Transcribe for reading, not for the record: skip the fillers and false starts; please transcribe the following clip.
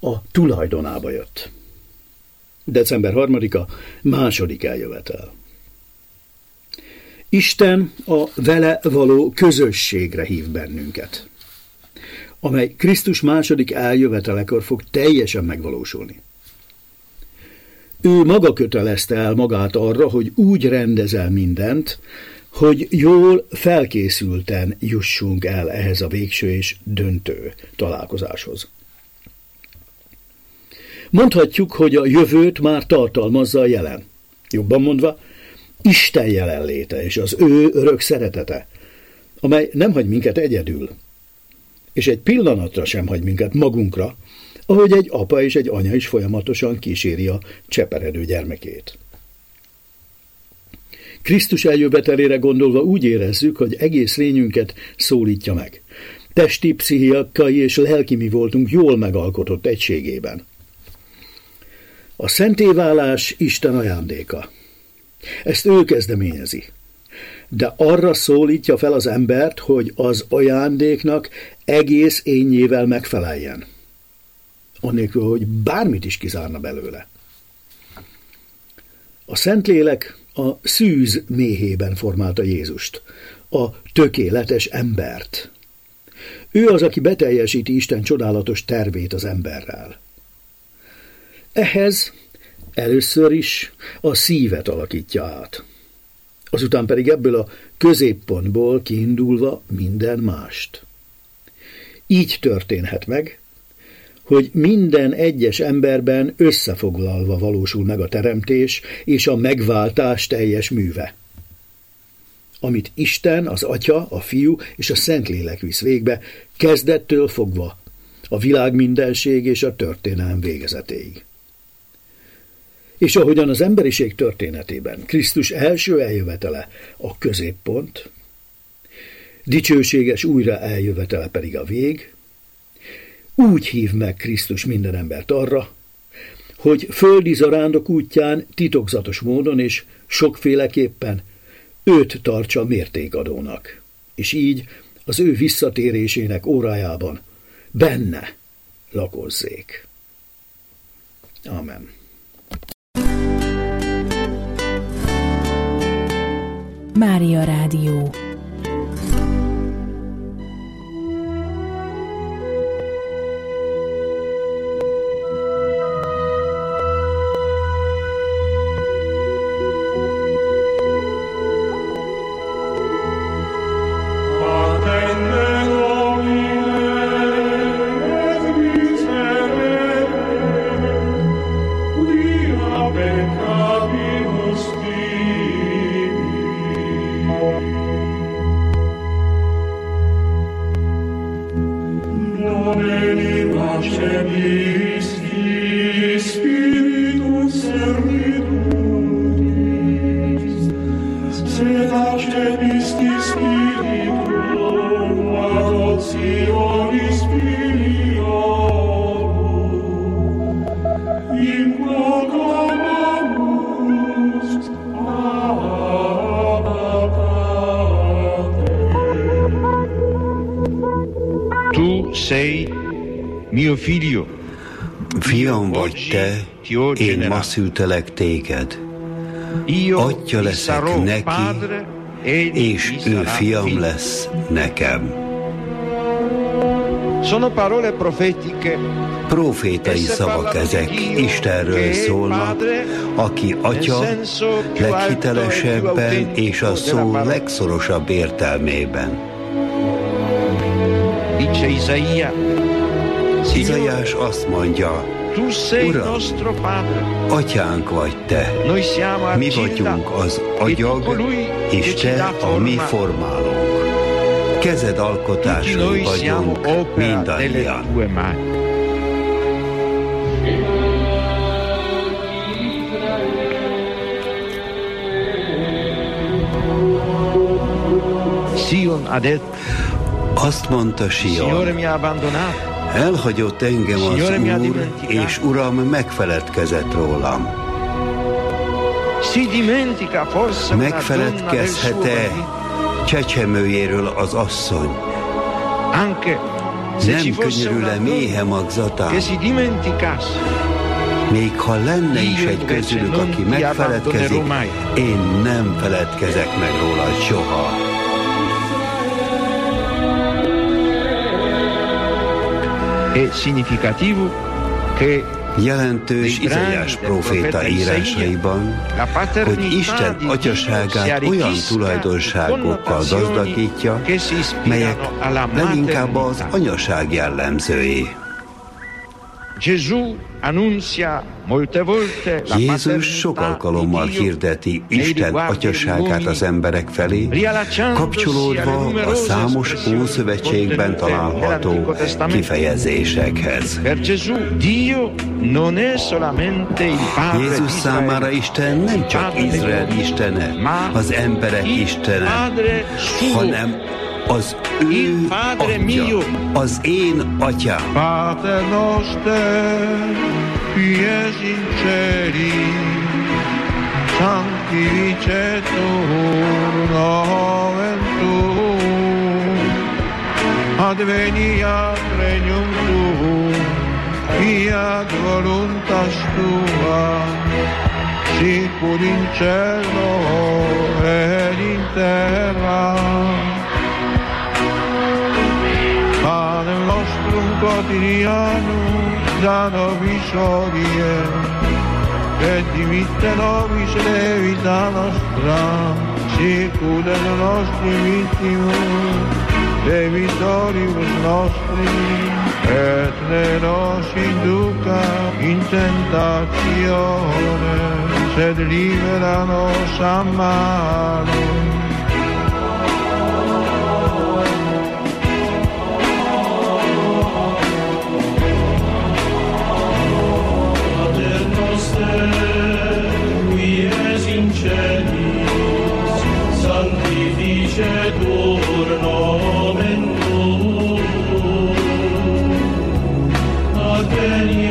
a tulajdonába jött. December 3-a, második eljövetel. Isten a vele való közösségre hív bennünket, amely Krisztus második eljövetelekor fog teljesen megvalósulni. Ő maga kötelezte el magát arra, hogy úgy rendezel mindent, hogy jól felkészülten jussunk el ehhez a végső és döntő találkozáshoz. Mondhatjuk, hogy a jövőt már tartalmazza a jelen. Jobban mondva, Isten jelenléte és az ő örök szeretete, amely nem hagy minket egyedül, és egy pillanatra sem hagy minket magunkra, ahogy egy apa és egy anya is folyamatosan kíséri a cseperedő gyermekét. Krisztus eljövetelére gondolva úgy érezzük, hogy egész lényünket szólítja meg. Testi, pszichikai és lelki mi voltunk jól megalkotott egységében. A szentéválás Isten ajándéka. Ezt ő kezdeményezi. De arra szólítja fel az embert, hogy az ajándéknak egész énnyével megfeleljen. Annélkül, hogy bármit is kizárna belőle. A Szentlélek a szűz méhében formálta Jézust, a tökéletes embert. Ő az, aki beteljesíti Isten csodálatos tervét az emberrel. Ehhez először is a szívet alakítja át. Azután pedig ebből a középpontból kiindulva minden mást. Így történhet meg, hogy minden egyes emberben összefoglalva valósul meg a teremtés és a megváltás teljes műve. Amit Isten, az Atya, a Fiú és a Szentlélek visz végbe, kezdettől fogva a világ mindenség és a történelem végezetéig. És ahogyan az emberiség történetében Krisztus első eljövetele a középpont, dicsőséges újra eljövetele pedig a vég, úgy hív meg Krisztus minden embert arra, hogy földi zarándok útján titokzatos módon és sokféleképpen őt tartsa mértékadónak, és így az ő visszatérésének órájában benne lakozzék. Amen. Mária Rádió. Fiam vagy te, én ma szültelek téged. Atya leszek neki, és ő fiam lesz nekem. Profétai szavak ezek, Istenről szólnak, aki Atya leghitelesebben és a szó legszorosabb értelmében. Izaiás azt mondja, Uram, Atyánk vagy te, mi vagyunk az agyag, és te a mi formálónk. Kezed alkotásai vagyunk mindannyian. Azt mondta Sion, elhagyott engem az Úr, és Uram megfeledkezett rólam. Megfeledkezhet-e csecsemőjéről az asszony, Nem könyörül-e méhe magzatán? Még ha lenne is egy közülük, aki megfeledkezik, én nem feledkezek meg róla soha. Jelentős Izaiás próféta írásaiban, hogy Isten atyaságát olyan tulajdonságokkal gazdagítja, melyek leginkább az anyaság jellemzői. Jézus sok alkalommal hirdeti Isten atyaságát az emberek felé, kapcsolódva a számos Ószövetségben található kifejezésekhez. Jézus számára Isten nem csak Izrael istene, az emberek istene, hanem az ő atya, az én atyám. Pater noster, qui es in celi, sanctificetur nomen tuum, adveniat regnum tuum, fiat voluntas tua, sicur in cielo et in terra. Panem nostrum quotidianum da nobis hodie, et dimitte nobis levita nostra, sicut et nostri vittimus, debitoribus nostri, et ne nos induca in tentatione, sed libera nos a malo. Sanctificetur nomen tuum, adveniat